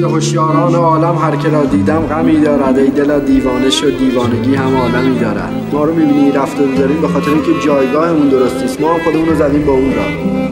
ز هوشیاران عالم هر که را دیدم غمی دارد، ای دلا دیوانه شد دیوانگی هم عالمی دارد. ما رو میبینی رفته داریم به خاطر اینکه جایگاهمون درست نیست، ما هم خودمون رو زدیم با اون را.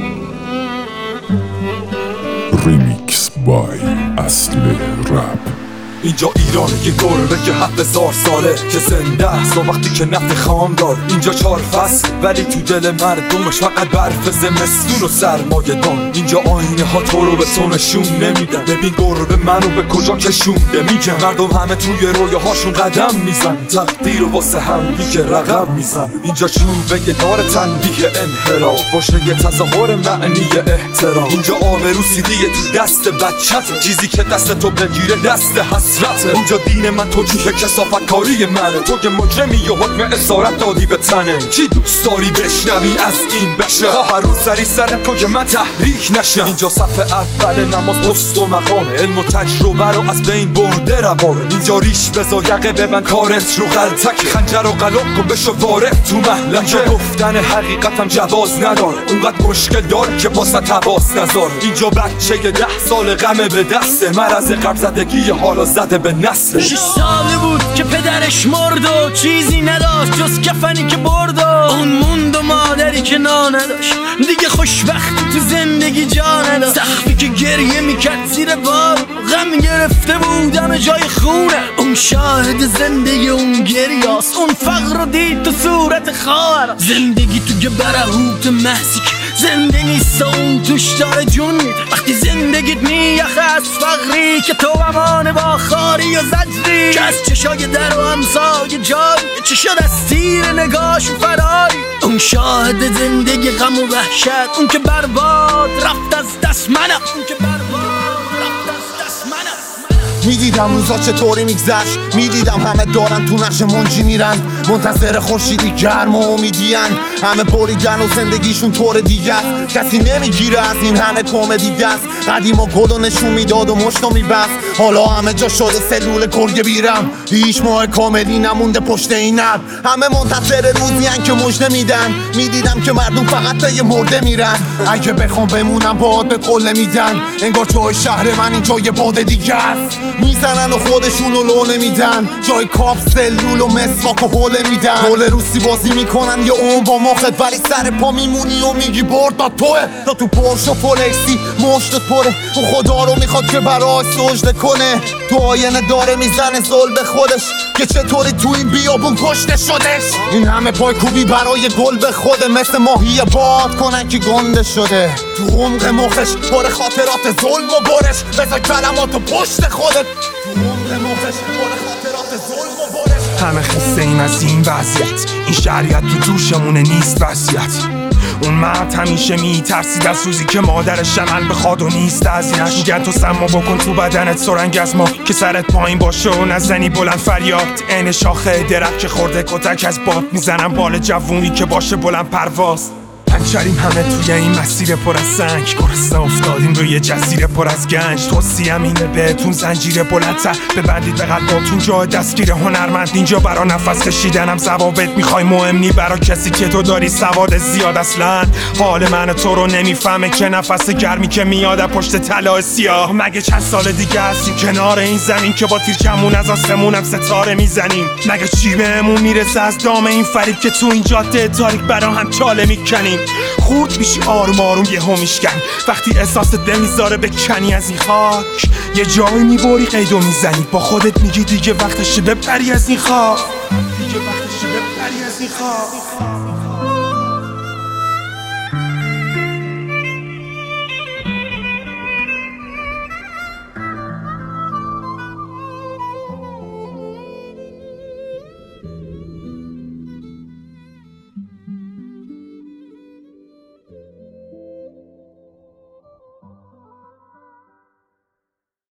ریمیکس بای اصل رپ. اینجا ایرانه که گربه که 7000 ساله که زنده است و وقتی که نفت خام داره. اینجا 4 فصل ولی تو دل مردمش فقط برف زمستون و سرمایه دان. اینجا آینه ها تو رو به تو نشون نمیدن، ببین گربه منو به کجا کشونده میگن. مردم همه توی رویاهاشون قدم میزن، تقدیر و واسه هم دیگه رقم میزن. اینجا چوبه یه دار تنبیه انحراف، باشه یه تظاهر معنی احترام. اینجا آبرو سیدیه تو دست بچته، چیزی که دست تو بگیره دست حسرته. اینجا دین من توجیه کثافت کاری منه، تو که مجرمی و حکم اسارت دادی به تنه. چی دوست داری بشنوی از این بشه؟ هر روز سری سر تو که من تحریک نشم. اینجا صف اول نماز پست و مقامه، علم و تجربه رو از بین برده روانه. اینجا ریش بزا یقه به من کارت رو غلطک، خنجر و قلم کن بشو وارد تو محلکه. گفتن حقیقتم جواز نداره، اونقدر مشکل داره که واسه تواس نذاره. اینجا بچه 10 سال غمه به دسته، مرض قبل زدگی حالا زده به نسل. 6 ساله بود که پدرش مرد و چیزی نداشت جز کفنی که برد و اون موند و مادری که نا نداشت. دیگه خوشبختی تو زندگی جا نداشت، سخفی که گریه میکرد زیر بار، غم گرفته بودم جای خونه. اون شاهد زندگی اون گریاست، اون فقر رو دید تو صورت خواهر. زندگی تو که برهوت محضی که زنده نیست اون توش داره جون میده. وقتی زندگیت میخه از فقری که تو امانه با خاری و زجری، که از چشای در و همسای جایی چه شد از تیر نگاش و فراری. اون شاهد زندگی غم و وحشت، اون که برباد رفت از دست منم، اون که برباد رفت از دست منم. میدیدم روزا چطوری میگذشت، میدیدم همه دارن تو نقش منجی میرن، منتظر خورشیدی گرم و امیدین. همه بریدن و زندگیشون طور دیگه است، کسی نمیگیره از این همه کمدی دست. قدیما گل و نشون میداد و مشتو میبست، حالا همه جا شده سلول گرگ بیرم. هیچ ماه کاملی نمونده پشت این اب، همه منتظر روزیان که مژده میدن. میدیدم که مردم فقط تا یه مرده میرن، اگه بخوام بمونم باد به قله میدن. انگار جای شهر من این جای باد دیگه است، میزنن و خودشونو لو نمیدن. جای کاپ سلول و مسواک و حوله میدن. حوله روسی بازی میکنن یه اون با مخت، ولی سر پا میمونی و میگی برد داد توه. تا تو پرش و فولکسی مشتت پره، و خدا رو میخواد که برای سجده کنه. تو آینه داره میزنه زل به خودش که چطوری تو این بیابون کشته شدش. این همه پای کوبی برای گل به خوده، مثل ماهی باد کنن که گنده شده. تو عمق مخش پر خاطرات ظلم و برش، بذار کلماتو پشت خودت. تو عمق مخش پر خاطرات ظلم و برش. همه خسته ایم از این وضعیت، این شریعت تو دوشمونه نیست وصیت. اون مرد همیشه میترسید از روزی که مادرش عمل بخواد و نیست اذیتش. میگن تو سما بکن تو بدنت سرنگ از ما، که سرت پایین باشه و نزنی بلند فریاد. عین شاخه درخت که خورده کتک از باد، میزنم بال جوونی که باشه بلند پرواز. پنچریم همه توی این مسیر پر از سنگ، گرسنه افتادیم روی جزیره پر از گنج. توصیه‌ام اینه بهتون زنجیر بلندتر ببندید به قلباتون، جای دستگیر هنرمند اینجا. برا نفس کشیدنم ضوابط میخوای مهم نی، برا کسی که تو داری سواد زیاد. اصلا حال من تو رو نمیفهمه که نفس گرمی که میاد پشت طلا سیاه. مگه چند سال دیگه هستیم کنار این زمین که با تیر کمون از آسمونم ستاره میزنیم؟ مگه چی بهمون میرسه از دام این فریب که تو این جاده تاریک برا هم چاله میکنیم؟ خورد میشی آروم آروم یهو میشکن، وقتی احساس دل میذاره بکنی از این خاک. یه جایی میبری قیدو میزنی، با خودت میگی دیگه وقتشه بپری از این خاک، دیگه وقتشه بپری از این خاک.